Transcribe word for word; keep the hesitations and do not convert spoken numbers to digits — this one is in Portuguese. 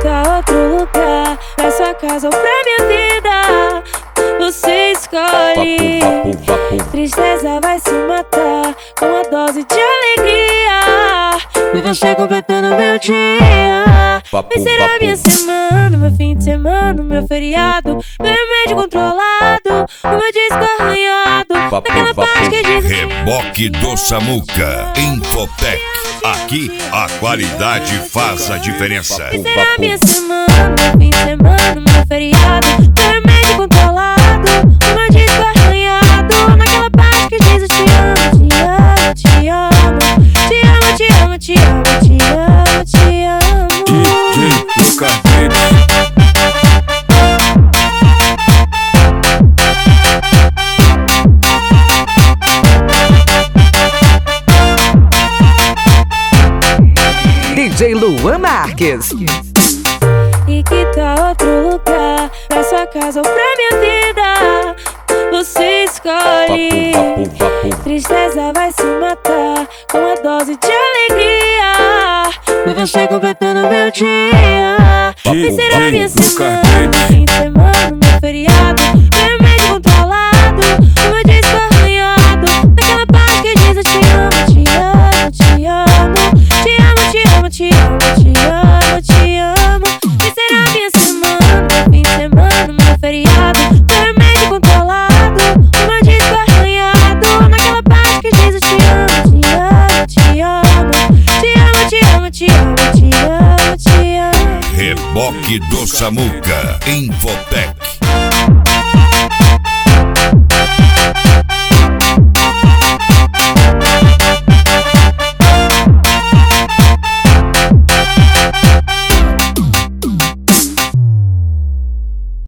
tal outro lugar? Pra sua casa ou pra minha vida? Você escolhe. Vapo, vapo, vapo. Tristeza vai se matar com uma dose de alegria. E você completando meu dia. Vapo, Vai ser a vapo. minha semana, meu fim de semana, meu feriado, meu remédio controlado, o meu disco arranhado. Vapo, Naquela vapo. parte que diz Reboque do Samuca, Infotec. Aqui a qualidade faz a diferença. vai ser a minha semana, meu fim de semana, meu feriado, meu remédio controlado, o meu disco arranhado. Naquela parte que diz eu te amo, te amo, te amo, te amo, te amo, te amo, te amo, te amo. D J Lucas Beats. D J Luan Marques. E que tal outro lugar? Pra sua casa ou pra minha vida? Você escolhe. Vapo, vapo, vapo. Tristeza vai se matar com uma dose de alegria. E você completando meu dia. Vai ser a minha semana, meu fim de semana, meu feriado, meu remédio controlado, o meu disco arranhado. Naquela parte que diz eu te amo, te amo, te amo, te amo, te amo, te amo, te amo, te amo. Vai ser a minha semana, meu fim de semana, meu feriado, meu remédio controlado, o meu disco arranhado. Naquela parte que diz eu te amo, te amo, te amo, te amo, te amo, te amo, te amo, te amo. Reboque do Samuca, Infotec.